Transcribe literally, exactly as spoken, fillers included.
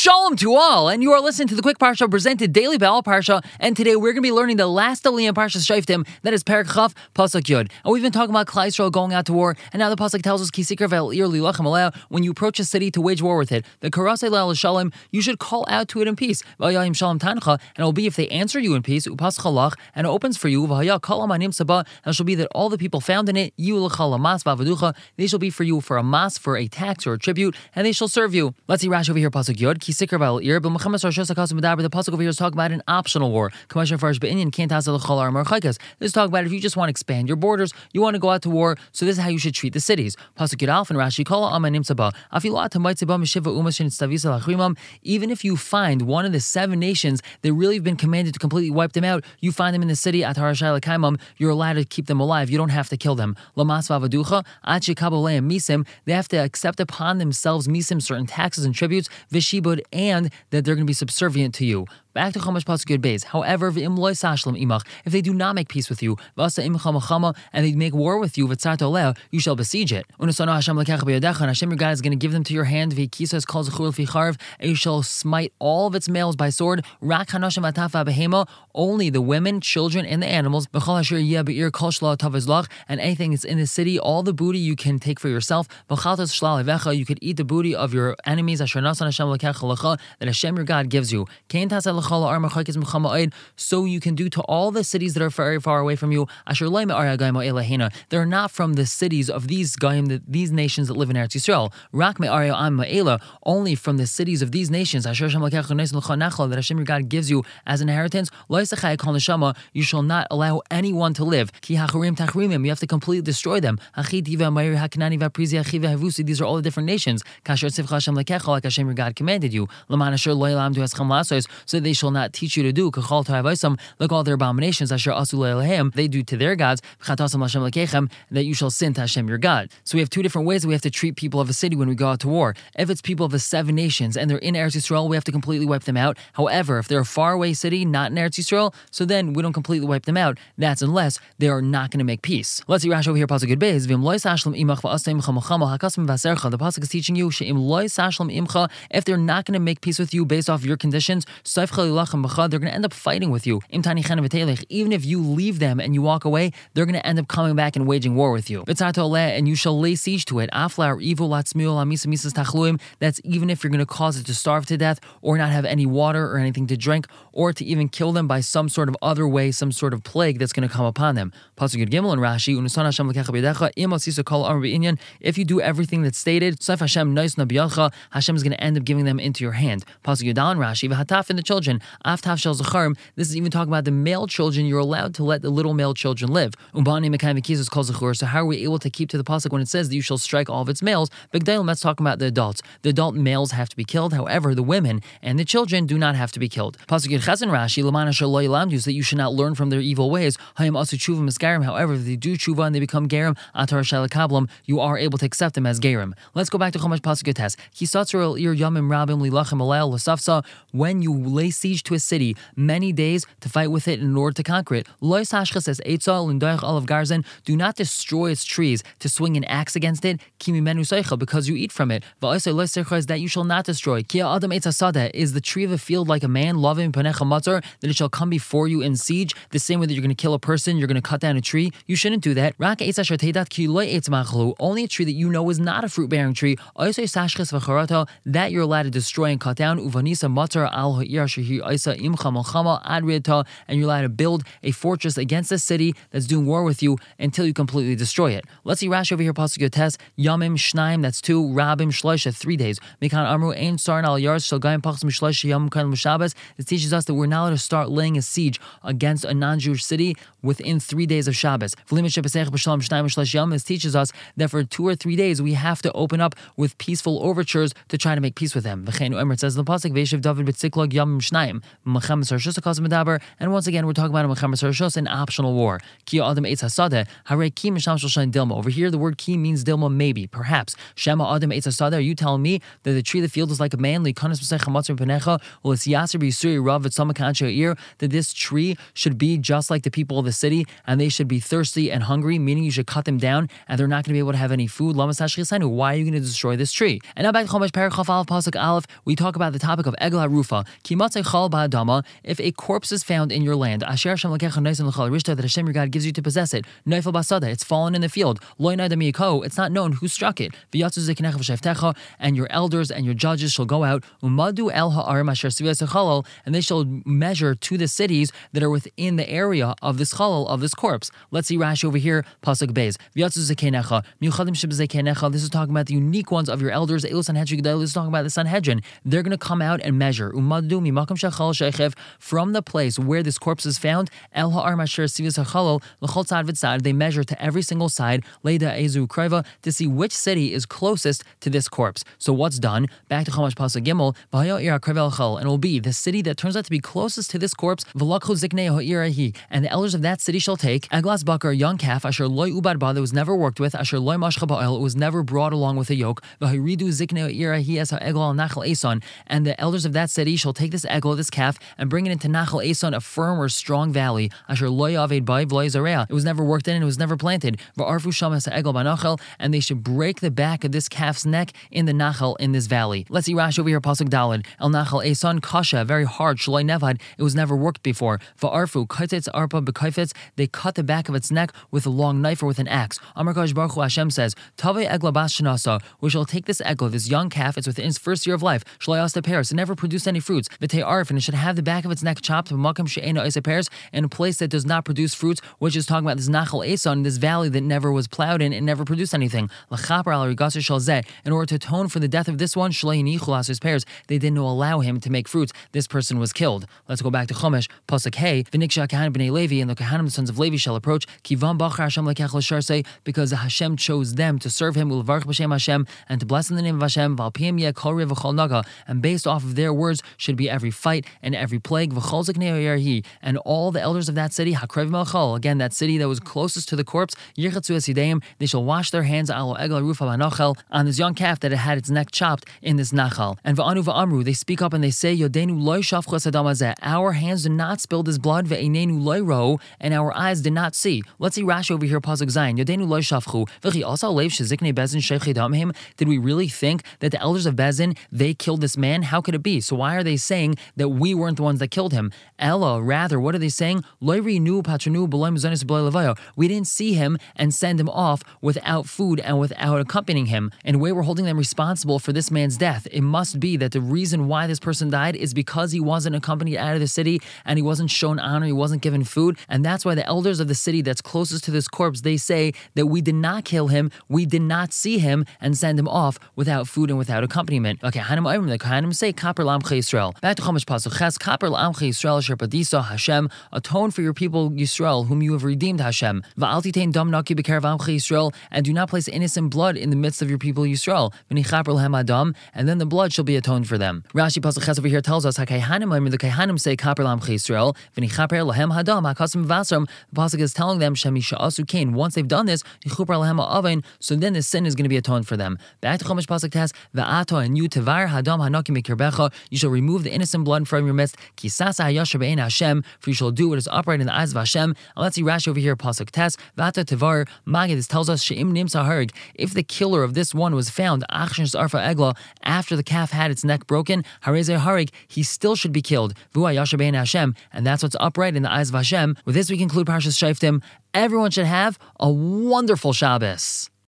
Shalom to all, and you are listening to the Quick Parsha presented daily by All Parsha, and today we're going to be learning the last Aliyah in Parsha Shoftim, that is Perek Chaf, Pasuk Yud. And we've been talking about Klal Yisrael going out to war, and now the Pasuk tells us, Ki sikar ve'ir lilachem aleh, when you approach a city to wage war with it, the karasei le'al shalom, you should call out to it in peace. V'ayahim shalom tancha, and it will be if they answer you in peace, upas chalach, and it opens for you, v'hayah kol amanim sabah, and it shall be that all the people found in it, you l'chal amas v'avaducha, they shall be for you for a mas, for a tax or a tribute, and they shall serve you. Let's see Rashi over here, Pasuk Yud. The pasuk over here is talking about an optional war. This is talking about if you just want to expand your borders, you want to go out to war, so this is how you should treat the cities. Pasuk Yud Alf and Rashi, even if you find one of the seven nations that really have been commanded to completely wipe them out, you find them in the city, you're allowed to keep them alive. You don't have to kill them. They have to accept upon themselves misim, certain taxes and tributes, vishibud, and that they're going to be subservient to you. Back to Chumash Pasuk Yud Beis. However, if they do not make peace with you, and they make war with you, you shall besiege it. And Hashem your God is going to give them to your hand, and you shall smite all of its males by sword. Only the women, children, and the animals, and anything that's in the city, all the booty you can take for yourself. You could eat the booty of your enemies that Hashem your God gives you. So you can do to all the cities that are very far away from you. They're not from the cities of these Gaim, these nations that live in Eretz Yisrael. Only from the cities of these nations that Hashem your God gives you as an inheritance. You shall not allow anyone to live. You have to completely destroy them. These are all the different nations. Like Hashem your God commanded you. So they shall not teach you to do like all their abominations they do to their gods, that you shall sin to Hashem your God. So we have two different ways that we have to treat people of a city when we go out to war. If it's people of the seven nations and they're in Eretz Yisrael, we have to completely wipe them out. However, if they're a faraway city, not in Eretz Yisrael, so then we don't completely wipe them out. That's unless they are not going to make peace. Let's see Rashi over here, Pasuk Yud Beis. The Pasuk is teaching you if they're not going to make peace with you based off your conditions, they're going to end up fighting with you. Even if you leave them and you walk away, they're going to end up coming back and waging war with you. And you shall lay siege to it. That's even if you're going to cause it to starve to death, or not have any water or anything to drink, or to even kill them by some sort of other way, some sort of plague that's going to come upon them. Pasuk Yud Gimel and Rashi, if you do everything that's stated, Hashem is going to end up giving them into your hand. Pasuk Yud and Rashi, and the children, this is even talking about the male children. You're allowed to let the little male children live. So how are we able to keep to the pasuk when it says that you shall strike all of its males? Let's talk about the adults. The adult males have to be killed. However, the women and the children do not have to be killed. Pasuk Yud Ches and Rashi, so that you should not learn from their evil ways. However, if they do tshuva and they become gerim, you are able to accept them as gerim. Let's go back to Chumash Pasuk Yud Tes. When you lay siege to a city, many days to fight with it in order to conquer it. Do not destroy its trees to swing an axe against it, because you eat from it. That you shall not destroy. Is the tree of a field like a man, that it shall come before you in siege, the same way that you're going to kill a person, you're going to cut down a tree? You shouldn't do that. Only a tree that you know is not a fruit-bearing tree, that you're allowed to destroy and cut down. And you're allowed to build a fortress against a city that's doing war with you until you completely destroy it. Let's see Rashi over here, Pasuk Yud Tes. Yamim Shnaim, that's two. Rabim Shloisha, three days. Mikan Amru Ein Sarn Al Yars Shalgayim Pachs Mishloisha Yom Kan Mushabas. It teaches us that we're not allowed to start laying a siege against a non-Jewish city within three days of Shabbos. This teaches us that for two or three days we have to open up with peaceful overtures to try to make peace with them. It says in the pasuk, Veshiv David B'Tziklog Yamim Shnaim. Mechamas Harshus Akaz Medaber, and once again we're talking about a Mechamas Harshus, an optional war. Ki Adam Eitz Hasadeh, Hare Ki Misham Shoshan Dilma. Over here the word Ki means Dilma, maybe, perhaps. Shema Adam Eitz Hasadeh, are you telling me that the tree of the field is like a man, Likanas B'sech Hamatzim Penecha, Ul Yasser B'Yisuri Rav V'Tzamakancha Ir, that this tree should be just like the people of the city, and they should be thirsty and hungry, meaning you should cut them down, and they're not going to be able to have any food. Why are you going to destroy this tree? And now back to Chumash Perek Aleph Pasuk Aleph, we talk about the topic of Egel HaRufa. Ki matzei chal ba'adama, if a corpse is found in your land, Asher Hashem Lakecha Noisen L'chal Rishta, that Hashem your God gives you to possess it, Neifel Basada, it's fallen in the field, Lo Yinai Damiyako, it's not known who struck it, V'yatzu Zekinecha V'sheftecha, and your elders and your judges shall go out, Umadu El Ha'arim Asher Siviyas Chalal, and they shall measure to the cities that are within the area of this chalal, of this corpse. Let's see Rashi over here, Pasuk Beis. V'yatzu Zekinecha, Miuchadim Shib Zekinecha, this is talking about the unique ones of your elders, Elu Sanhedrin Gedol, this is talking about the Sanhedrin. They're going to come out and measure. Umadu Mimakam Shechal Shechev, from the place where this corpse is found, El Ha'ar Masher Siviyas Chalal, L'chol Tzad V'tzad, they measure to every single side, Leida Ezu Kreva, to see which city is closest to this corpse. So what's done? Back to Chumash Pasuk Gimel, V'hayo Ir Krevel Chal, and it will be the city that turns out to be closest to this corpse, V'lakhu Ziknei Ha'irahi, and the elders of that city shall take Eglas Bakar, a young calf, Asher Loy Ubad Ba, that was never worked with, Asher Loy Mashcha Ba'el, it was never brought along with a yoke, V'hiridu Ziknei Ha'irahi as Ha'egel Nachal Eson, and the elders of that city shall take this egel, this calf, and bring it into Nachal Eson, a firm or strong valley, Asher Loy Aved Bai V'loy Zarea, it was never worked in and it was never planted, V'arfu Sham as Egel Banachal, and they should break the back of this calf's neck in the Nachal, in this valley. Let's see Rashi over here, Pasuk Daled, El Nachal Eson Kasha, very hard, Shaloi Nevad, it was never worked before, V'arfu Kaititz Arpa B'kaifitz, they cut the back of its neck with a long knife or with an axe. Amar Kadosh Baruch Hu, Hashem says, Tavei Egla Bas Shanasa, we shall take this egla, this young calf, it's within its first year of life, Shalayas the Paris, it never produced any fruits, V'tei Arf, and it should have the back of its neck chopped, Makam She'ena Isa Paris, in a place that does not produce fruits, which is talking about this Nachal Eson, this valley that never was plowed in and never produced anything. L'chaper al Rigasser Shalzeh, in order to atone for the death of this one, Shalayini Chulas Paris, they didn't allow him to make fruits. This person was killed. Let's go back to Chumash, Pasuk Hey, V'niksha Kahanim B'nei Levi, and the Kahanim, the sons of Levi, shall approach, Kivam Bachar Hashem Lekech L'Sharsei, because Hashem chose them to serve him, U'levarch B'Shem Hashem, and to bless in the name of Hashem, V'alpiyim Yeh Kol Riv V'chol Naga, and based off of their words should be every fight and every plague, V'chol Ziknei Ha'irahi, and all the elders of that city, Hakrev Melchol, again that city that was closest to the corpse, Yirchatzu Esideim, they shall wash their hands Alo Egel Rufa Banachal, on this young calf that had its neck chopped in this Nachal. And V'anu V'amru, they speak up and they say, Yodenu Loi Shafchu Esadam Hazeh, our hands did not spill this blood, Ve'einenu Loi Ro, and our eyes did not see. Let's see Rashi over here, Pasuk Zayin, Yodenu Loi Shafchu, V'chi also Leiv Sheziknei Bezin Sheichei Damhim, did we really think that the elders of Bezin, they killed this man? How could it be? So why are they saying that we weren't the ones that killed him? Ella, rather, what are they saying? Loi Re'inu Patranu B'loi Mizonis B'loi Levayo, we didn't see him and send him off without food and without accompanying him. In a way, we're holding them responsible for this man's death. It must be that the reason why this person died is because he wasn't accompanied out of the city and he wasn't shown honor, he wasn't given food, and that's why the elders of the city that's closest to this corpse, they say that we did not kill him, we did not see him and send him off without food and without accompaniment. Okay, Hanim Ayrim, the Hanim say, Kaper L'Amcha Yisrael. Back to Chumash Pasuk Ches, Kaper L'Amcha Yisrael Asher Padisa Hashem, atone for your people Yisrael, whom you have redeemed Hashem. Va'al Titein Dam Naki B'Kerev Amcha Yisrael, and do not place innocent blood in the midst of your people Yisrael. V'nichaper L'hem Adam, and then the blood shall be atoned for them. Rashi Pasuk Ches over here tells us, HaKayhanim Ayrim, the Kayhanim say, Kaper L'Amcha Yisrael, V'nichaper L'hem Adam, HaKasim Vasram, the Pasuk is telling them, Shemisha Asu Kain, once they've done this, Yichuper L'hem Ha'avein, so then the sin is going to be atoned for them. Back to Chumash Pasuk Tes, Va'ato, and you Tevar Hadam Hanaki Mikirbecha, you shall remove the innocent blood from your midst, Kisasa Hayasher Be'ein Hashem, for you shall do what is upright in the eyes of Hashem. And let's see Rashi over here, Pasuk Tes, Va'ata Tevar, Magid, this tells us, She'im Nimsa Harig, if the killer of this one was found, Achshin Arfa Egla, after the calf had its neck broken, Hareze Harig, he still should be killed, V'ua Yasher Be'ein Hashem, and that's what's upright in the eyes of Hashem. With this we conclude Parshas Shoftim. Everyone should have a wonderful Shabbos.